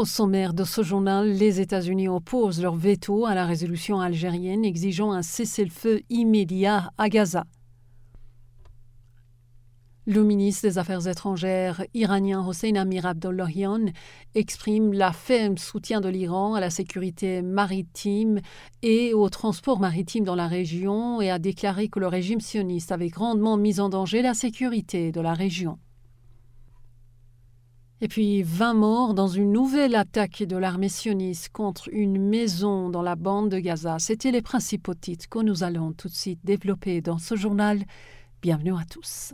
Au sommaire de ce journal, les États-Unis opposent leur veto à la résolution algérienne exigeant un cessez-le-feu immédiat à Gaza. Le ministre des Affaires étrangères iranien Hossein Amir-Abdollahian exprime la ferme soutien de l'Iran à la sécurité maritime et au transport maritime dans la région et a déclaré que le régime sioniste avait grandement mis en danger la sécurité de la région. Et puis 20 morts dans une nouvelle attaque de l'armée sioniste contre une maison dans la bande de Gaza. C'étaient les principaux titres que nous allons tout de suite développer dans ce journal. Bienvenue à tous.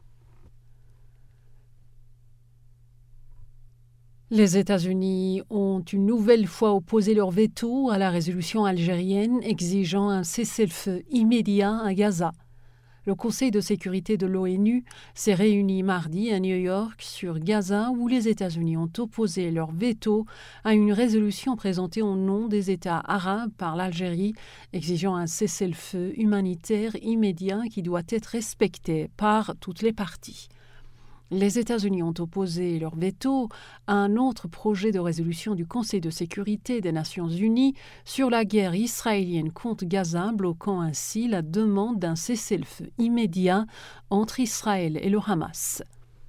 Les États-Unis ont une nouvelle fois opposé leur veto à la résolution algérienne exigeant un cessez-le-feu immédiat à Gaza. Le Conseil de sécurité de l'ONU s'est réuni mardi à New York sur Gaza où les États-Unis ont opposé leur veto à une résolution présentée au nom des États arabes par l'Algérie exigeant un cessez-le-feu humanitaire immédiat qui doit être respecté par toutes les parties. Les États-Unis ont opposé leur veto à un autre projet de résolution du Conseil de sécurité des Nations unies sur la guerre israélienne contre Gaza, bloquant ainsi la demande d'un cessez-le-feu immédiat entre Israël et le Hamas.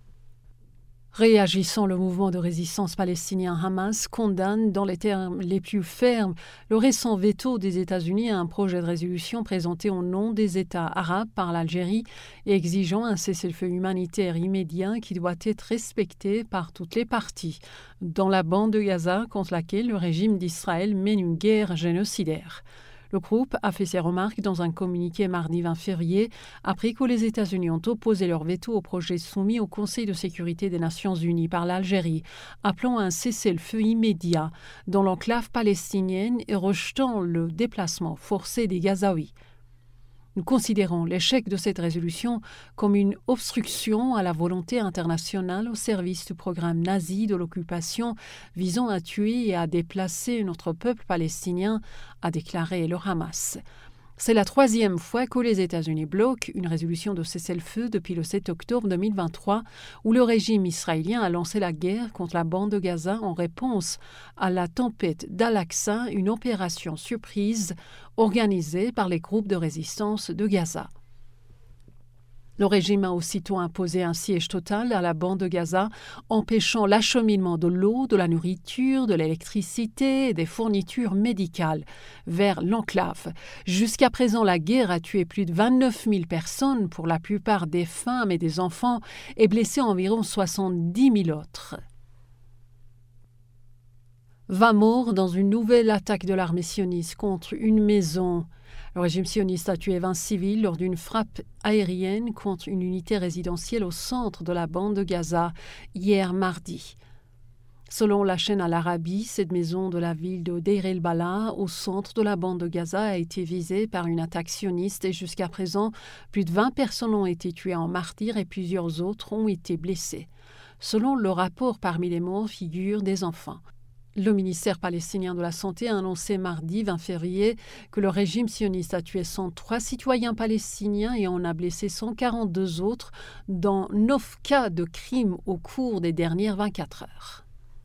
Réagissant, le mouvement de résistance palestinien Hamas condamne dans les termes les plus fermes le récent veto des États-Unis à un projet de résolution présenté au nom des États arabes par l'Algérie et exigeant un cessez-le-feu humanitaire immédiat qui doit être respecté par toutes les parties, dans la bande de Gaza contre laquelle le régime d'Israël mène une guerre génocidaire. Le groupe a fait ses remarques dans un communiqué mardi 20 février après que les États-Unis ont opposé leur veto au projet soumis au Conseil de sécurité des Nations unies par l'Algérie, appelant à un cessez-le-feu immédiat dans l'enclave palestinienne et rejetant le déplacement forcé des Gazaouis. Nous considérons l'échec de cette résolution comme une obstruction à la volonté internationale au service du programme nazi de l'occupation visant à tuer et à déplacer notre peuple palestinien, a déclaré le Hamas. C'est la troisième fois que les États-Unis bloquent une résolution de cessez-le-feu depuis le 7 octobre 2023, où le régime israélien a lancé la guerre contre la bande de Gaza en réponse à la tempête d'Al-Aqsa, une opération surprise organisée par les groupes de résistance de Gaza. Le régime a aussitôt imposé un siège total à la bande de Gaza, empêchant l'acheminement de l'eau, de la nourriture, de l'électricité et des fournitures médicales vers l'enclave. Jusqu'à présent, la guerre a tué plus de 29 000 personnes, pour la plupart des femmes et des enfants, et blessé environ 70 000 autres. 20 morts dans une nouvelle attaque de l'armée sioniste contre une maison. Le régime sioniste a tué 20 civils lors d'une frappe aérienne contre une unité résidentielle au centre de la bande de Gaza hier mardi. Selon la chaîne Al Arabi, cette maison de la ville de Deir el-Balah, au centre de la bande de Gaza, a été visée par une attaque sioniste et jusqu'à présent, plus de 20 personnes ont été tuées en martyrs et plusieurs autres ont été blessées. Selon le rapport, parmi les morts figurent des enfants. Le ministère palestinien de la Santé a annoncé mardi 20 février que le régime sioniste a tué 103 citoyens palestiniens et en a blessé 142 autres dans 9 cas de crimes au cours des dernières 24 heures.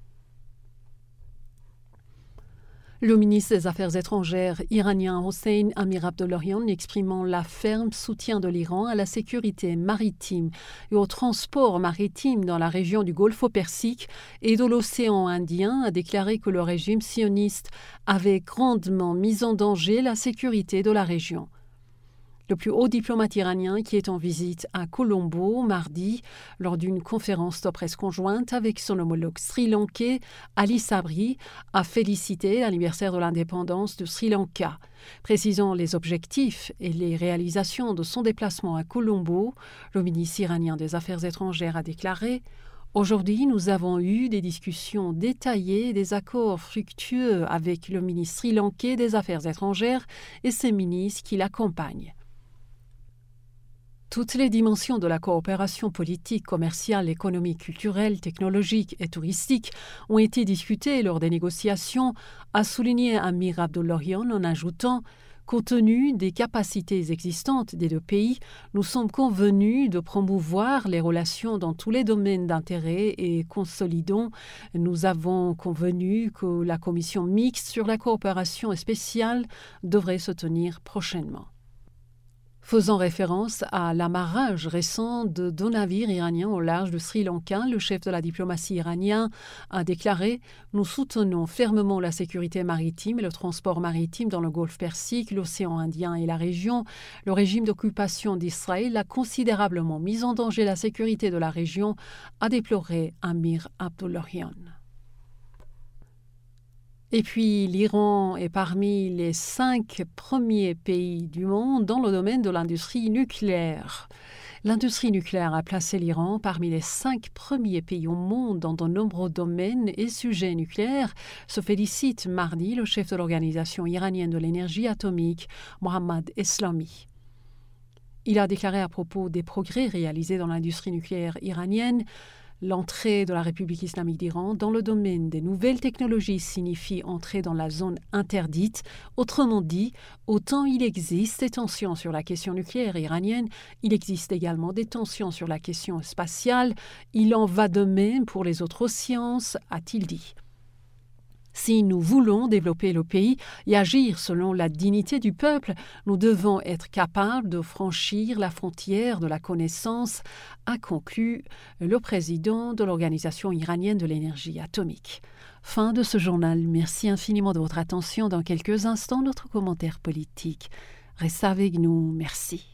Le ministre des Affaires étrangères iranien Hossein Amir-Abdollahian exprimant la ferme soutien de l'Iran à la sécurité maritime et au transport maritime dans la région du Golfe Persique et de l'océan Indien a déclaré que le régime sioniste avait grandement mis en danger la sécurité de la région. Le plus haut diplomate iranien qui est en visite à Colombo mardi lors d'une conférence de presse conjointe avec son homologue sri-lankais Ali Sabri a félicité l'anniversaire de l'indépendance de Sri Lanka. Précisant les objectifs et les réalisations de son déplacement à Colombo, le ministre iranien des Affaires étrangères a déclaré « Aujourd'hui, nous avons eu des discussions détaillées et des accords fructueux avec le ministre sri-lankais des Affaires étrangères et ses ministres qui l'accompagnent. » Toutes les dimensions de la coopération politique, commerciale, économique, culturelle, technologique et touristique ont été discutées lors des négociations, a souligné Amir Abdollahian en ajoutant Compte tenu des capacités existantes des deux pays, nous sommes convenus de promouvoir les relations dans tous les domaines d'intérêt et consolidons. Nous avons convenu que la commission mixte sur la coopération spéciale devrait se tenir prochainement. Faisant référence à l'amarrage récent de deux navires iraniens au large du Sri Lanka, le chef de la diplomatie iranien a déclaré « Nous soutenons fermement la sécurité maritime et le transport maritime dans le golfe Persique, l'océan Indien et la région. Le régime d'occupation d'Israël a considérablement mis en danger la sécurité de la région », a déploré Amir Abdullahian. Et puis, l'Iran est parmi les 5 premiers pays du monde dans le domaine de l'industrie nucléaire. L'industrie nucléaire a placé l'Iran parmi les 5 premiers pays au monde dans de nombreux domaines et sujets nucléaires, se félicite mardi le chef de l'Organisation iranienne de l'énergie atomique, Mohammad Eslami. Il a déclaré à propos des progrès réalisés dans l'industrie nucléaire iranienne: l'entrée de la République islamique d'Iran dans le domaine des nouvelles technologies signifie entrer dans la zone interdite. Autrement dit, autant il existe des tensions sur la question nucléaire iranienne, il existe également des tensions sur la question spatiale. Il en va de même pour les autres sciences, a-t-il dit. Si nous voulons développer le pays et agir selon la dignité du peuple, nous devons être capables de franchir la frontière de la connaissance, a conclu le président de l'Organisation iranienne de l'énergie atomique. Fin de ce journal. Merci infiniment de votre attention. Dans quelques instants, notre commentaire politique. Restez avec nous. Merci.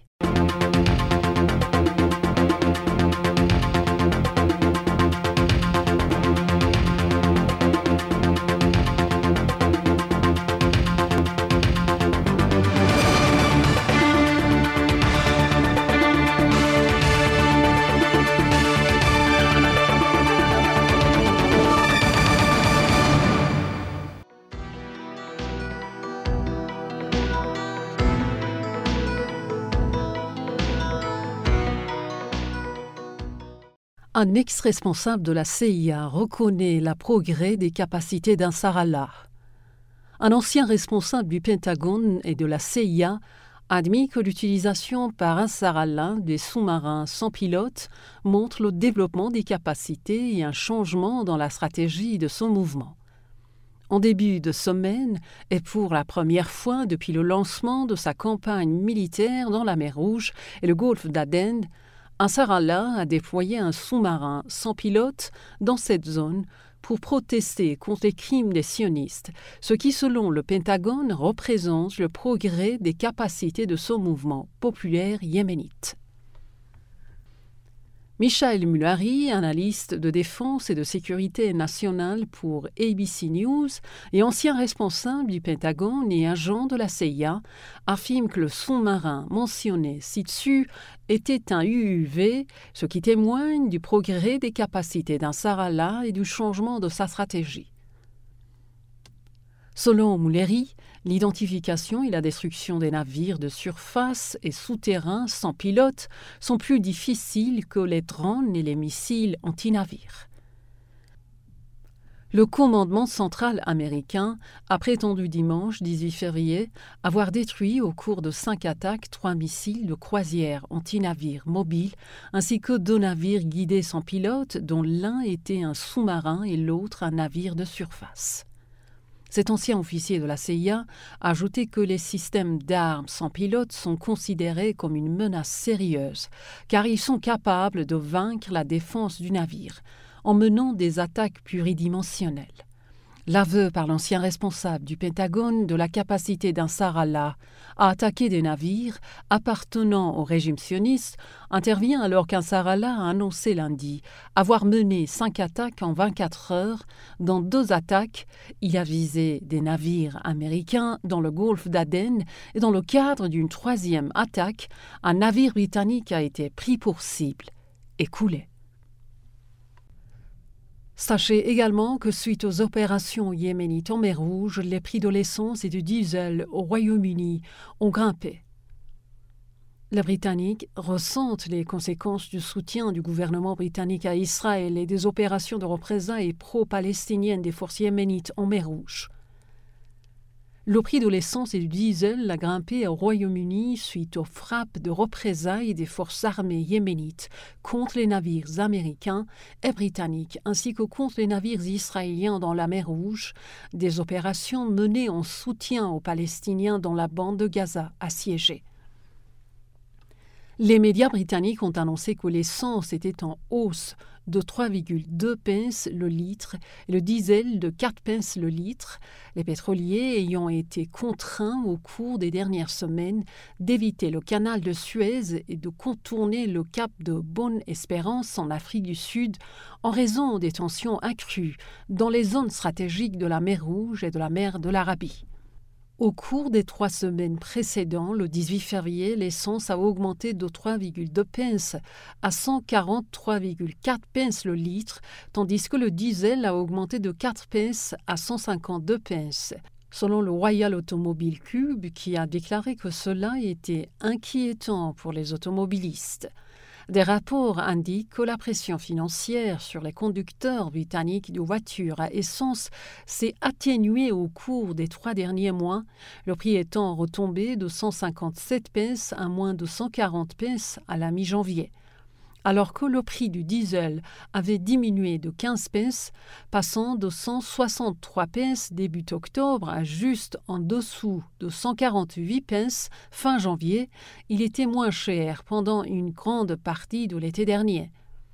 Un ex-responsable de la CIA reconnaît le progrès des capacités d'Ansarallah. Un ancien responsable du Pentagone et de la CIA admet que l'utilisation par Ansarallah des sous-marins sans pilote montre le développement des capacités et un changement dans la stratégie de son mouvement. En début de semaine, et pour la première fois depuis le lancement de sa campagne militaire dans la mer Rouge et le golfe d'Aden, Ansarallah a déployé un sous-marin sans pilote dans cette zone pour protester contre les crimes des sionistes, ce qui, selon le Pentagone, représente le progrès des capacités de son mouvement populaire yéménite. Michael Mulari, analyste de défense et de sécurité nationale pour ABC News et ancien responsable du Pentagone et agent de la CIA, affirme que le sous-marin mentionné ci-dessus était un UUV, ce qui témoigne du progrès des capacités d'Ansarallah et du changement de sa stratégie. Selon Mulari, l'identification et la destruction des navires de surface et souterrains sans pilote sont plus difficiles que les drones et les missiles anti-navires. Le commandement central américain a prétendu dimanche 18 février avoir détruit au cours de 5 attaques 3 missiles de croisière anti-navires mobiles ainsi que 2 navires guidés sans pilote dont l'un était un sous-marin et l'autre un navire de surface. Cet ancien officier de la CIA a ajouté que les systèmes d'armes sans pilote sont considérés comme une menace sérieuse, car ils sont capables de vaincre la défense du navire, en menant des attaques pluridimensionnelles. L'aveu par l'ancien responsable du Pentagone de la capacité d'Ansarallah à attaquer des navires appartenant au régime sioniste intervient alors qu'Ansarallah a annoncé lundi avoir mené 5 attaques en 24 heures. Dans 2 attaques, il a visé des navires américains dans le golfe d'Aden et dans le cadre d'une 3e attaque, un navire britannique a été pris pour cible et coulé. Sachez également que suite aux opérations yéménites en mer Rouge, les prix de l'essence et du diesel au Royaume-Uni ont grimpé. Les Britanniques ressentent les conséquences du soutien du gouvernement britannique à Israël et des opérations de représailles pro-palestiniennes des forces yéménites en mer Rouge. Le prix de l'essence et du diesel a grimpé au Royaume-Uni suite aux frappes de représailles des forces armées yéménites contre les navires américains et britanniques ainsi que contre les navires israéliens dans la mer Rouge, des opérations menées en soutien aux Palestiniens dans la bande de Gaza assiégée. Les médias britanniques ont annoncé que l'essence était en hausse de 3,2 pence le litre et le diesel de 4 pence le litre, les pétroliers ayant été contraints au cours des dernières semaines d'éviter le canal de Suez et de contourner le cap de Bonne-Espérance en Afrique du Sud en raison des tensions accrues dans les zones stratégiques de la mer Rouge et de la mer de l'Arabie. Au cours des 3 semaines précédentes, le 18 février, l'essence a augmenté de 3,2 pence à 143,4 pence le litre, tandis que le diesel a augmenté de 4 pence à 152 pence. Selon le Royal Automobile Club, qui a déclaré que cela était inquiétant pour les automobilistes. Des rapports indiquent que la pression financière sur les conducteurs britanniques de voitures à essence s'est atténuée au cours des 3 derniers mois, le prix étant retombé de 157 pence à moins de 140 pence à la mi-janvier. Alors que le prix du diesel avait diminué de 15 pence, passant de 163 pence début octobre à juste en dessous de 148 pence fin janvier, il était moins cher pendant une grande partie de l'été dernier.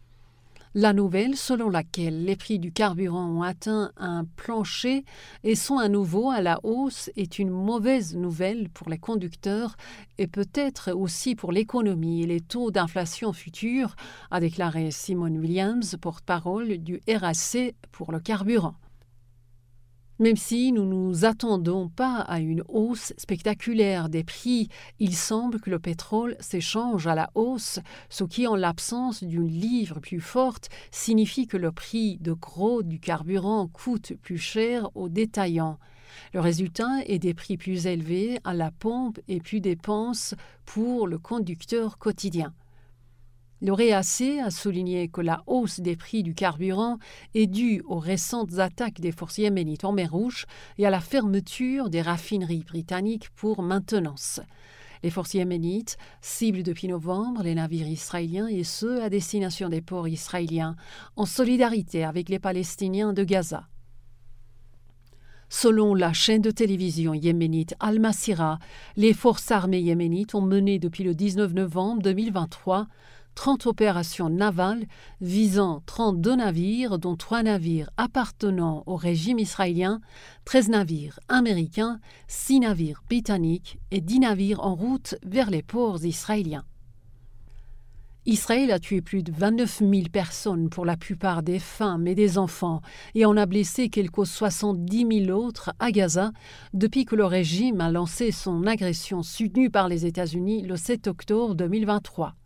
La nouvelle selon laquelle les prix du carburant ont atteint un plancher et sont à nouveau à la hausse est une mauvaise nouvelle pour les conducteurs et peut-être aussi pour l'économie et les taux d'inflation futurs, a déclaré Simon Williams, porte-parole du RAC pour le carburant. Même si nous ne nous attendons pas à une hausse spectaculaire des prix, il semble que le pétrole s'échange à la hausse, ce qui, en l'absence d'une livre plus forte, signifie que le prix de gros du carburant coûte plus cher aux détaillants. Le résultat est des prix plus élevés à la pompe et plus dépenses pour le conducteur quotidien. Le RAC a souligné que la hausse des prix du carburant est due aux récentes attaques des forces yéménites en mer Rouge et à la fermeture des raffineries britanniques pour maintenance. Les forces yéménites ciblent depuis novembre les navires israéliens et ceux à destination des ports israéliens, en solidarité avec les Palestiniens de Gaza. Selon la chaîne de télévision yéménite Al-Masira, les forces armées yéménites ont mené depuis le 19 novembre 2023 30 opérations navales visant 32 navires, dont 3 navires appartenant au régime israélien, 13 navires américains, 6 navires britanniques et 10 navires en route vers les ports israéliens. Israël a tué plus de 29 000 personnes, pour la plupart des femmes et des enfants, et en a blessé quelques 70 000 autres à Gaza depuis que le régime a lancé son agression soutenue par les États-Unis le 7 octobre 2023.